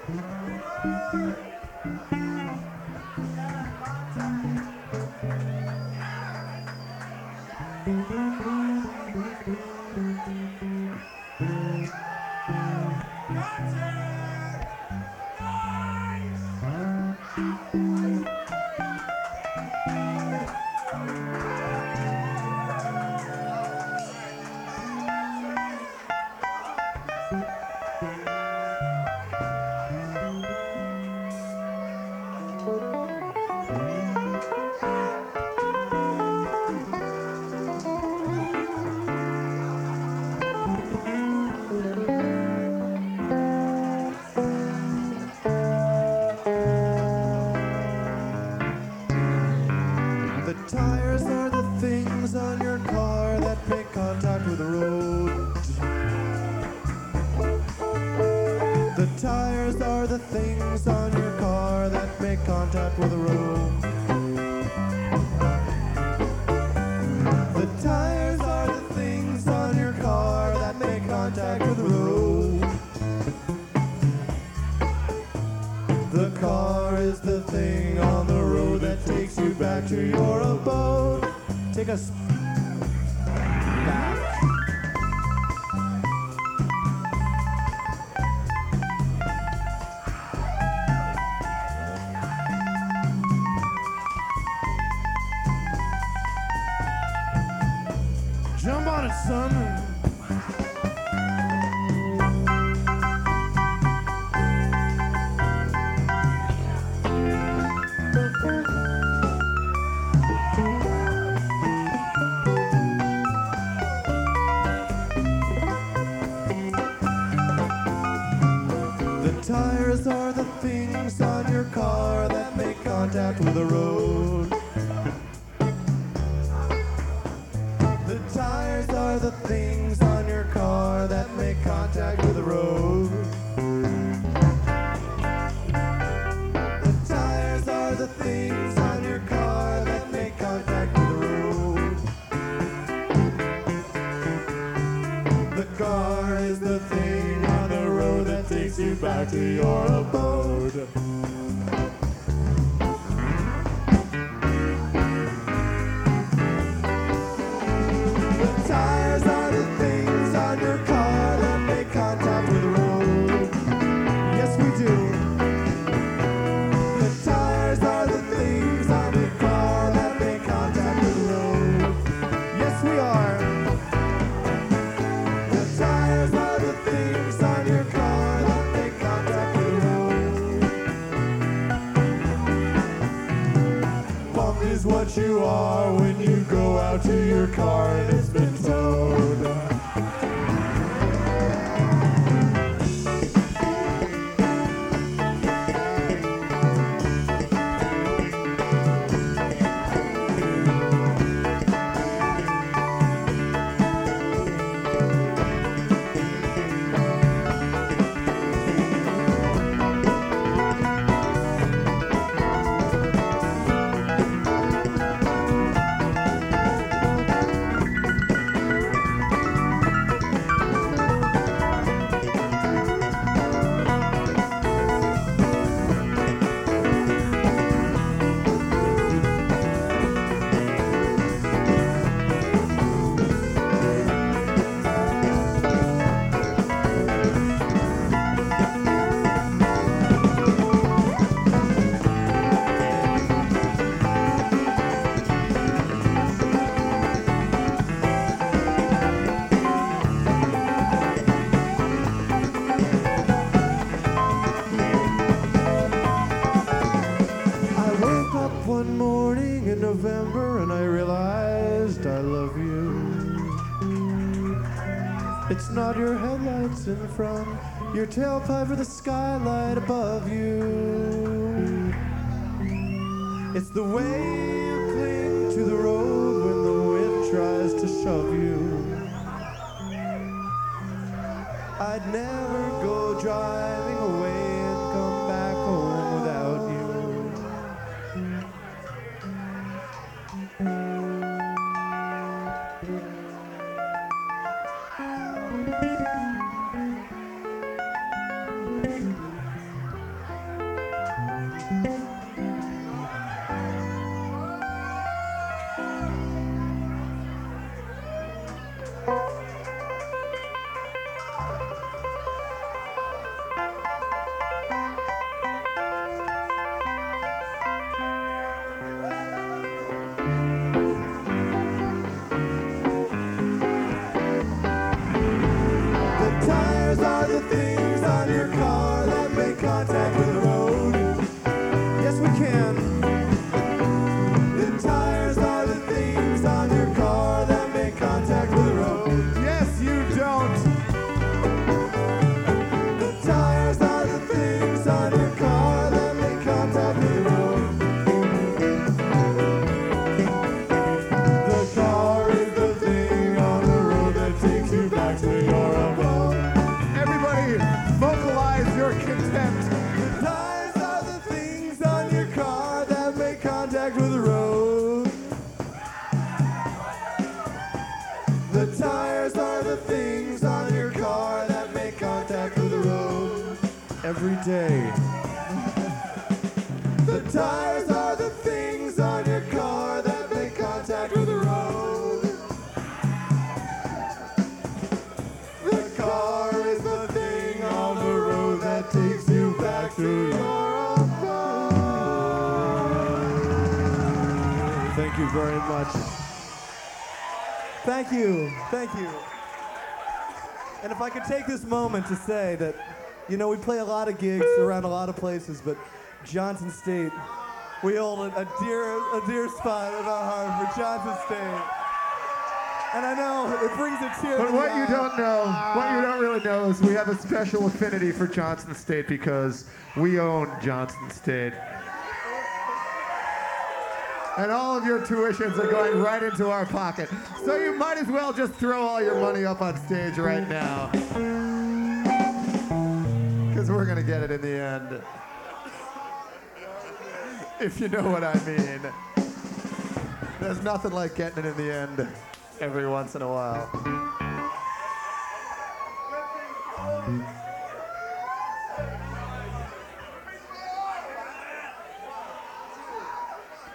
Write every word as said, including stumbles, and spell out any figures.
Tires are the things on your car that make contact with the road. The tires are the things on your car that make contact with the road. The tires are the things on your car that make contact with the road. The car is the thing on the road that takes you back to your abode. Take us back. Jump on it, son. Tires are the things on your car that make contact with the road. The tires are the things on your car that make contact with the road. The tires are the things on your car that make contact with the road. The car is the thing on the road that takes you back to your abode. The tires are the things on your car that make contact with the road. Yes, we do. The tires are the things on your car that make contact with the road. Yes, we are. The tires are the things on your car that make contact with the road. Punk is what you are when you go out to your car and it's been towed. One morning in November and I realized I love you. It's not your headlights in front, your tailpipe or the skylight above you. It's the way you cling to the road when the wind tries to shove you. I'd never go driving away and come back home without you. tires are the things on your car that make contact with the road. The car is the thing on the road that takes you back to your abode. Everybody, vocalize your contempt. The tires are the things on your car that make contact with the road. The tires are the things on your car that make contact with the road. Every day. The tires are the things on your car that make contact with the road. The car is the thing on the road that takes you back to your abode. Thank you very much. Thank you, thank you. And if I could take this moment to say that, you know, we play a lot of gigs around a lot of places, but Johnson State, we hold a dear, a dear spot in our heart for Johnson State. And I know it brings a tear to But the what you eye. don't know, what you don't really know is we have a special affinity for Johnson State because we own Johnson State. And all of your tuitions are going right into our pocket. So you might as well just throw all your money up on stage right now. Because we're going to get it in the end. If you know what I mean. There's nothing like getting it in the end every once in a while.